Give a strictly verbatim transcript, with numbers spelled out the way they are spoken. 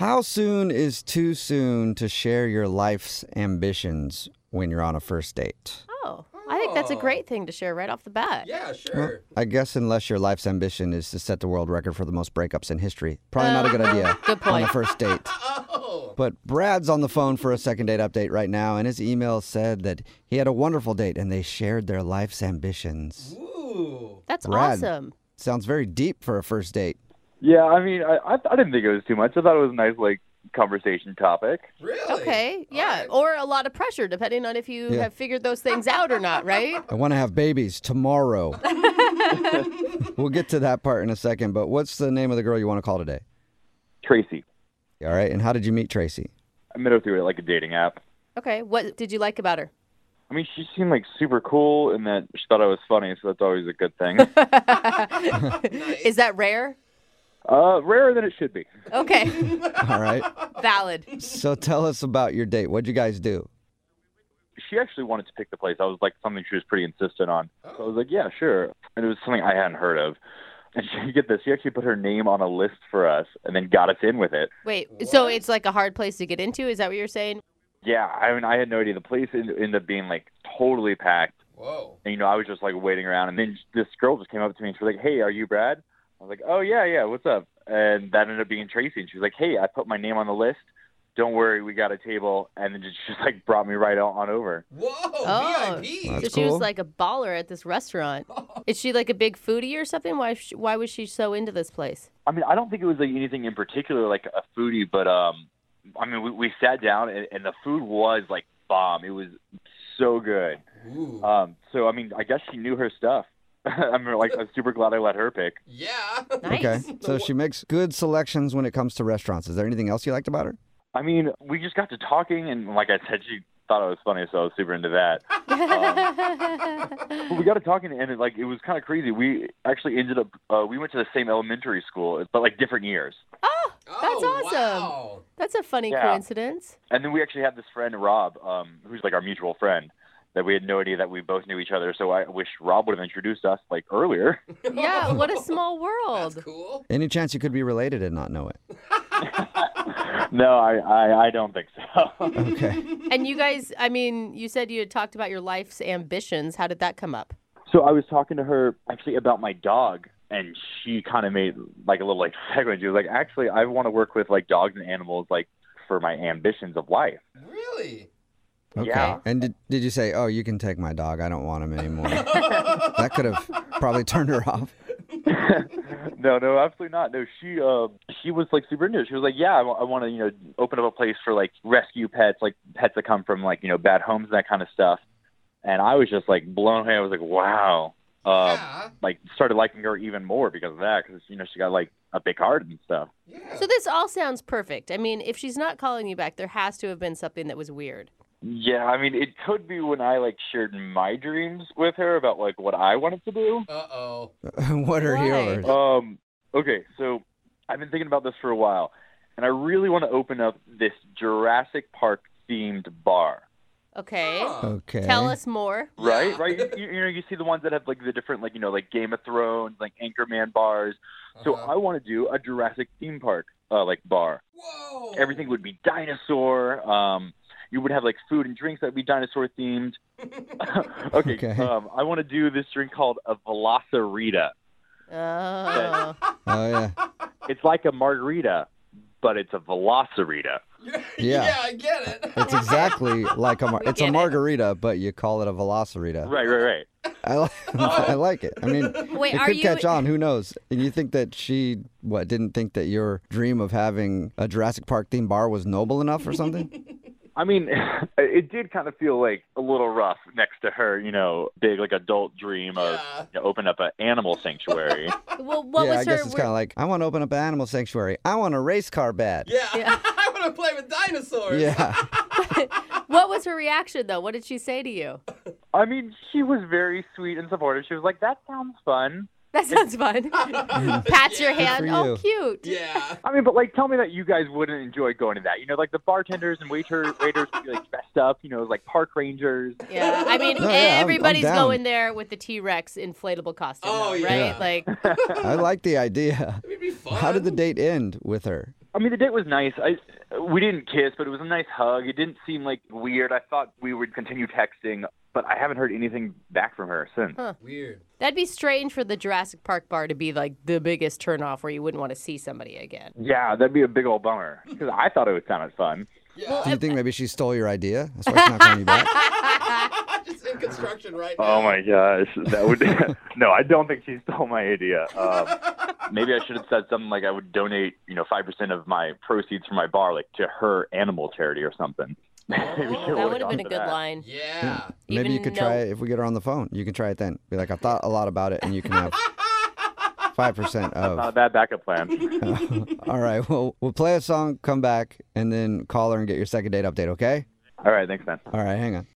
How soon is too soon to share your life's ambitions when you're on a first date? Oh, I think that's a great thing to share right off the bat. Yeah, sure. Well, I guess unless your life's ambition is to set the world record for the most breakups in history. Probably not a good idea Good on point. a first date. Oh. But Brad's on the phone for a second date update right now, and his email said that he had a wonderful date and they shared their life's ambitions. Ooh. That's Brad. awesome. Sounds very deep for a first date. Yeah, I mean, I, I I didn't think it was too much. I thought it was a nice, like, conversation topic. Really? Okay, All yeah. right. Or a lot of pressure, depending on if you Yeah. have figured those things out or not, right? I want to have babies tomorrow. We'll get to that part in a second, but what's the name of the girl you want to call today? Tracy. All right, and how did you meet Tracy? I met her through, like, a dating app. Okay, what did you like about her? I mean, she seemed, like, super cool and that she thought I was funny, so that's always a good thing. Is that rare? uh, rarer than it should be. Okay, All right. valid. So tell us about your date. What'd you guys do? She actually wanted to pick the place. I was, like, something she was pretty insistent on. So I was like, yeah, sure. And it was something I hadn't heard of. And she, you get this, she actually put her name on a list for us and then got us in with it. Wait, so it's like a hard place to get into? Is that what you're saying? Yeah, I mean, I had no idea. The place ended ended up being, like, totally packed. Whoa. And, you know, I was just, like, waiting around. And then this girl just came up to me and she was like, hey, are you Brad? I was like, oh, yeah, yeah, what's up? And that ended up being Tracy. And she was like, hey, I put my name on the list. Don't worry, we got a table. And then just, just like, brought me right on, on over. Whoa, Oh. V I P. That's so she was cool. like a baller at this restaurant. Is she like a big foodie or something? Why sh- why was she so into this place? I mean, I don't think it was, like, anything in particular, like a foodie. But, um, I mean, we, we sat down, and, and the food was, like, bomb. It was so good. Ooh. Um, so, I mean, I guess she knew her stuff. I'm, like, I'm super glad I let her pick. Yeah. Nice. Okay. So she makes good selections when it comes to restaurants. Is there anything else you liked about her? I mean, we just got to talking, and like I said, she thought I was funny, so I was super into that. Um, but we got to talking, and it, like it was kind of crazy. We actually ended up uh, we went to the same elementary school, but like different years. Oh, that's Oh, awesome. Wow. That's a funny Yeah. coincidence. And then we actually had this friend Rob, um, who's like our mutual friend, that we had no idea that we both knew each other. So I wish Rob would have introduced us like earlier. Yeah, what a small world. That's cool. Any chance you could be related and not know it? No, I, I I don't think so. Okay. And you guys, I mean, you said you had talked about your life's ambitions. How did that come up? So I was talking to her actually about my dog, and she kind of made like a little like segment. She was like, actually, I want to work with like dogs and animals like for my ambitions of life. Really? Okay. Yeah. And did, did you say, oh, you can take my dog. I don't want him anymore. That could have probably turned her off. No, no, absolutely not. No, she uh, she was like super into it. She was like, yeah, I, w- I want to, you know, open up a place for like rescue pets, like pets that come from like, you know, bad homes, that kind of stuff. And I was just like blown away. I was like, wow. Um, Yeah. Like started liking her even more because of that, because you know she got like a big heart and stuff. Yeah. So this all sounds perfect. I mean, if she's not calling you back, there has to have been something that was weird. Yeah, I mean, it could be when I like shared my dreams with her about like what I wanted to do. Uh-oh. What are Why? yours? Um, okay, so I've been thinking about this for a while, and I really want to open up this Jurassic Park themed bar. Okay. Huh. Okay. Tell us more. Right, Yeah. right. You, you know, you see the ones that have like the different, like you know, like Game of Thrones, like Anchorman bars. So Uh-huh. I want to do a Jurassic theme park, uh, like bar. Whoa. Everything would be dinosaur. Um, you would have like food and drinks that would be dinosaur themed. okay. Okay. Um, I want to do this drink called a Velocirita. Oh. Oh, yeah. It's like a margarita, but it's a Velocirita. Yeah, Yeah. I get it. It's exactly like a mar- We it's a get it. margarita, but you call it a velocirita. Right, right, right. I, li- I like it. I mean, Wait, it are could you catch on. Who knows? And you think that she, what, didn't think that your dream of having a Jurassic Park themed bar was noble enough or something? I mean, it did kind of feel like a little rough next to her, you know, big like adult dream of Yeah. you know, open up an animal sanctuary. Well, what yeah, was I guess her it's kind of like, I want to open up an animal sanctuary. I want a race car bed. Yeah. Yeah. I want to play with dinosaurs. Yeah. What was her reaction though? What did she say to you? I mean, she was very sweet and supportive. She was like, "That sounds fun." That sounds fun. Pats your Good hand. for Oh, you. cute. Yeah. I mean, but like, tell me that you guys wouldn't enjoy going to that. You know, like the bartenders and waiter waiters would be like dressed up. You know, like park rangers. Yeah, I mean, No, yeah, I'm- I'm everybody's down. going there with the T-Rex inflatable costume, Oh, though, yeah. right? Like, I like the idea. It'd be fun. How did the date end with her? I mean, the date was nice. I we didn't kiss, but it was a nice hug. It didn't seem like weird. I thought we would continue texting, but I haven't heard anything back from her since. Huh. Weird. That'd be strange for the Jurassic Park bar to be like the biggest turnoff where you wouldn't want to see somebody again. Yeah, that'd be a big old bummer because I thought it would sound fun. Yeah. Do you think maybe she stole your idea? That's why she's not calling you back. Just in construction right now. Oh my gosh, that would no. I don't think she stole my idea. Um, maybe I should have said something like I would donate, you know, five percent of my proceeds from my bar, like to her animal charity or something. Maybe she That would've would have been a gone good for that. line. Yeah. Maybe Even you could no- try it if we get her on the phone. You can try it then. Be like, I thought a lot about it, and you can have five percent Not a of. bad backup plan. All right, well, we'll play a song, come back, and then call her and get your second date update, okay? All right, thanks, man. All right, hang on.